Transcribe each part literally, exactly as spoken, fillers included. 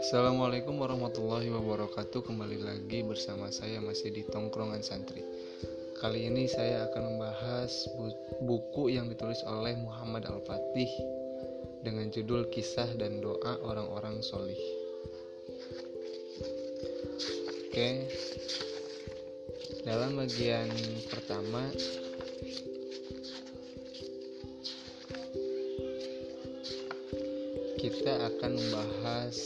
Assalamualaikum warahmatullahi wabarakatuh. Kembali lagi bersama saya masih di Tongkrongan Santri. Kali ini saya akan membahas buku yang ditulis oleh Muhammad Al-Fatih dengan judul Kisah dan Doa Orang-orang Sholih. Oke, dalam bagian pertama kita akan membahas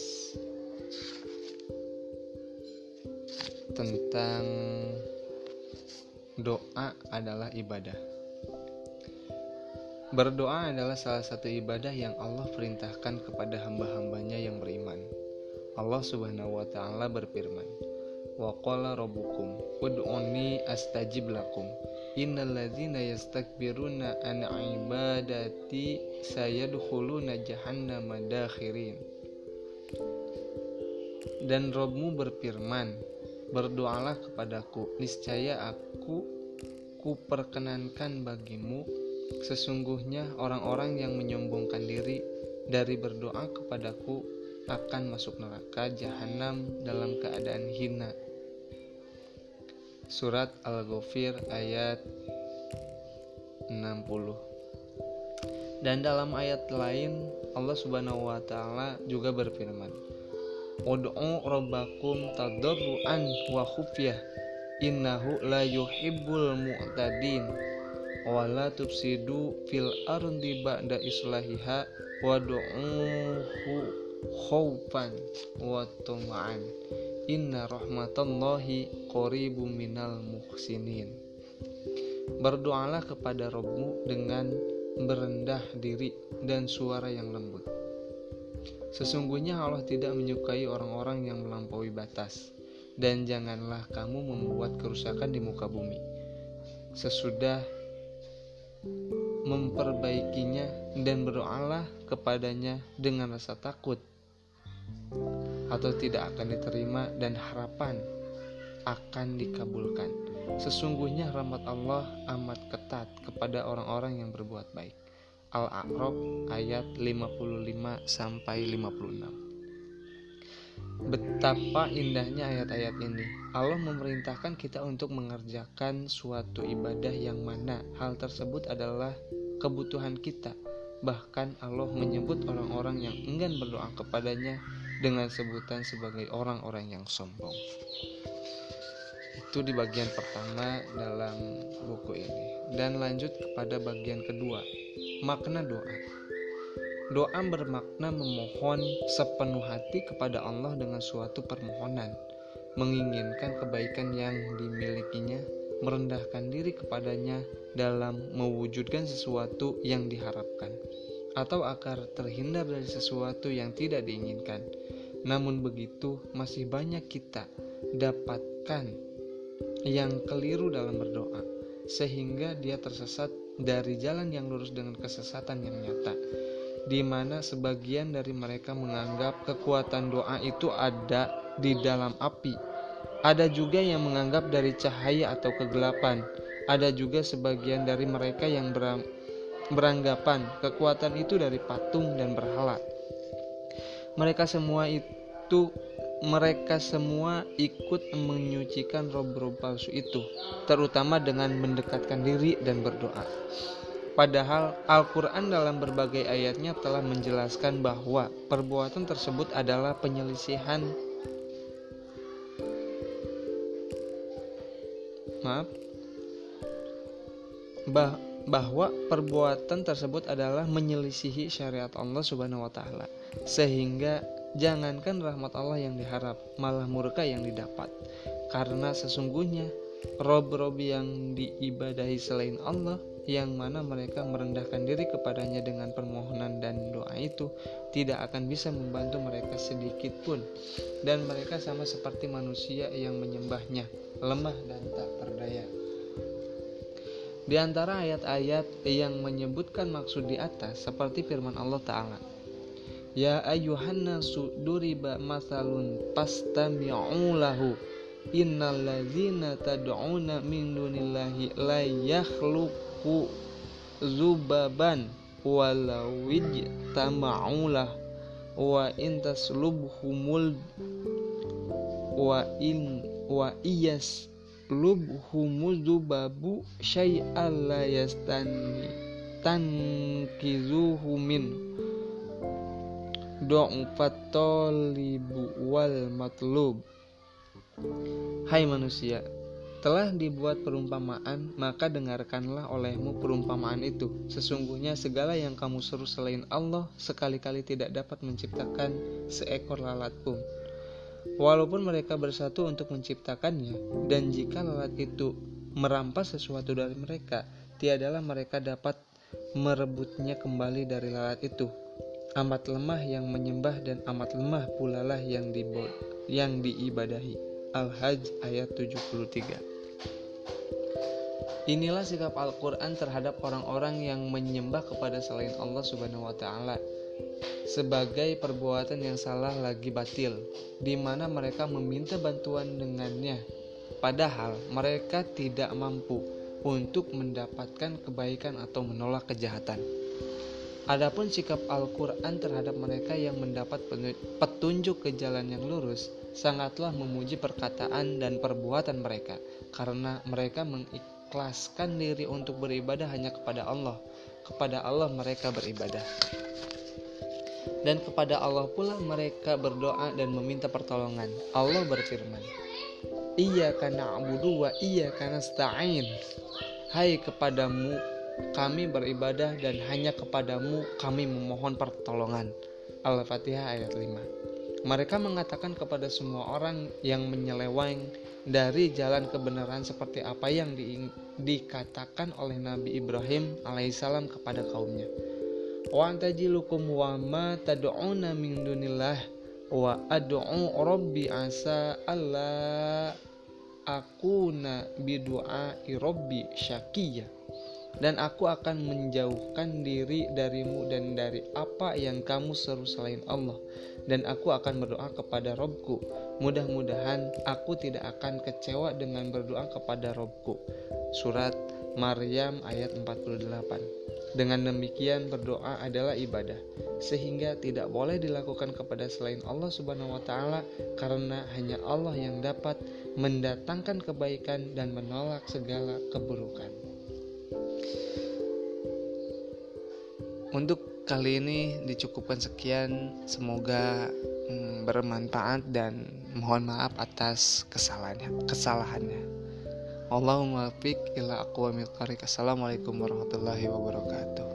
tentang doa adalah ibadah. Berdoa adalah salah satu ibadah yang Allah perintahkan kepada hamba-hambanya yang beriman. Allah Subhanahu wa ta'ala berfirman, "Wa qala rabbukum ud'uni astajib lakum innal ladzina yastakbiruna an ibadati sayadkhuluna jahannama dakhirin." Dan Robmu berfirman, "Berdoalah kepadaku, niscaya aku kuperkenankan bagimu. Sesungguhnya orang-orang yang menyombongkan diri dari berdoa kepadaku akan masuk neraka jahanam dalam keadaan hina." Surat Al-Ghafir ayat enam puluh. Dan dalam ayat lain Allah Subhanahu wa ta'ala juga berfirman, "Ud'u rabbakum tadarruan wa khufyah innahu la yuhibbul mu'tadin wa la tufsidu fil ardi ba'da islahiha wad'uhu khaufan wa tama'an inna rahmatallahi qaribum minal muhsinin." Berdoalah kepada Rabbmu dengan merendah diri dan suara yang lembut. Sesungguhnya Allah tidak menyukai orang-orang yang melampaui batas, dan janganlah kamu membuat kerusakan di muka bumi. Sesudah memperbaikinya dan berdoalah kepadanya dengan rasa takut atau tidak akan diterima dan harapan akan dikabulkan. Sesungguhnya rahmat Allah amat ketat kepada orang-orang yang berbuat baik. Al-A'raf ayat lima puluh lima sampai lima puluh enam. Betapa indahnya ayat-ayat ini. Allah memerintahkan kita untuk mengerjakan suatu ibadah yang mana hal tersebut adalah kebutuhan kita. Bahkan Allah menyebut orang-orang yang enggan berdoa kepadanya dengan sebutan sebagai orang-orang yang sombong. Itu di bagian pertama dalam buku ini. Dan lanjut kepada bagian kedua, makna doa. Doa bermakna memohon sepenuh hati kepada Allah dengan suatu permohonan, menginginkan kebaikan yang dimilikinya, merendahkan diri kepadanya dalam mewujudkan sesuatu yang diharapkan, atau agar terhindar dari sesuatu yang tidak diinginkan. Namun begitu, masih banyak kita dapatkan yang keliru dalam berdoa, sehingga dia tersesat dari jalan yang lurus dengan kesesatan yang nyata, di mana sebagian dari mereka menganggap kekuatan doa itu ada di dalam api. Ada juga yang menganggap dari cahaya atau kegelapan. Ada juga sebagian dari mereka yang beranggapan kekuatan itu dari patung dan berhala. Mereka semua itu Mereka semua ikut menyucikan rob-rob palsu itu, terutama dengan mendekatkan diri dan berdoa. Padahal Al-Quran dalam berbagai ayatnya telah menjelaskan bahwa perbuatan tersebut adalah penyelisihan maaf bah, bahwa perbuatan tersebut adalah menyelisihi syariat Allah Subhanahu wa ta'ala, sehingga jangankan rahmat Allah yang diharap, malah murka yang didapat. Karena sesungguhnya rob-rob yang diibadahi selain Allah, yang mana mereka merendahkan diri kepadanya dengan permohonan dan doa itu, tidak akan bisa membantu mereka sedikit pun. Dan mereka sama seperti manusia yang menyembahnya, lemah dan tak berdaya. Di antara ayat-ayat yang menyebutkan maksud di atas, seperti firman Allah Ta'ala, "Ya ayyuhan nasu duriba masalun fastami'u lahu innal ladzina tad'una min dunillahi la yakhluqu dzubaban walau ijtama'u lah wa in taslubhumul wa in wa iyas lubhumuz zubabu syai'al la yastani tankizuhu min du'fat talibu wal matlub. Hai manusia, telah dibuat perumpamaan, maka dengarkanlah olehmu perumpamaan itu. Sesungguhnya segala yang kamu seru selain Allah sekali-kali tidak dapat menciptakan seekor lalat pun, walaupun mereka bersatu untuk menciptakannya. Dan jika lalat itu merampas sesuatu dari mereka, tiadalah mereka dapat merebutnya kembali dari lalat itu. Amat lemah yang menyembah dan amat lemah pula lah yang, dibo- yang diibadahi. Al-Hajj ayat tujuh puluh tiga. Inilah sikap Al-Quran terhadap orang-orang yang menyembah kepada selain Allah Subhanahu wa Ta'ala sebagai perbuatan yang salah lagi batil, di mana mereka meminta bantuan dengannya, padahal mereka tidak mampu untuk mendapatkan kebaikan atau menolak kejahatan. Adapun sikap Al-Quran terhadap mereka yang mendapat petunjuk ke jalan yang lurus sangatlah memuji perkataan dan perbuatan mereka, karena mereka mengikhlaskan diri untuk beribadah hanya kepada Allah. Kepada Allah mereka beribadah, dan kepada Allah pula mereka berdoa dan meminta pertolongan. Allah berfirman, Iyyaka na'budu wa iyyaka nasta'in. Hai, kepadamu kami beribadah dan hanya kepadamu kami memohon pertolongan. Al-Fatihah ayat lima. Mereka mengatakan kepada semua orang yang menyeleweng dari jalan kebenaran seperti apa yang di, dikatakan oleh Nabi Ibrahim alaihissalam kepada kaumnya. Wa antajilukum wa ma tad'una min dunillah wa ad'u rabbi asa alla akuna bidu'ai rabbi syaqiyya. Dan aku akan menjauhkan diri darimu dan dari apa yang kamu seru selain Allah, dan aku akan berdoa kepada Robku. Mudah-mudahan aku tidak akan kecewa dengan berdoa kepada Robku. Surat Maryam ayat empat puluh delapan. Dengan demikian berdoa adalah ibadah, sehingga tidak boleh dilakukan kepada selain Allah Subhanahu wa Ta'ala, karena hanya Allah yang dapat mendatangkan kebaikan dan menolak segala keburukan. Untuk kali ini dicukupkan sekian, semoga hmm, bermanfaat dan mohon maaf atas kesalahannya. kesalahannya. Allahumma fiq ila aqwamil thariq. Assalamualaikum warahmatullahi wabarakatuh.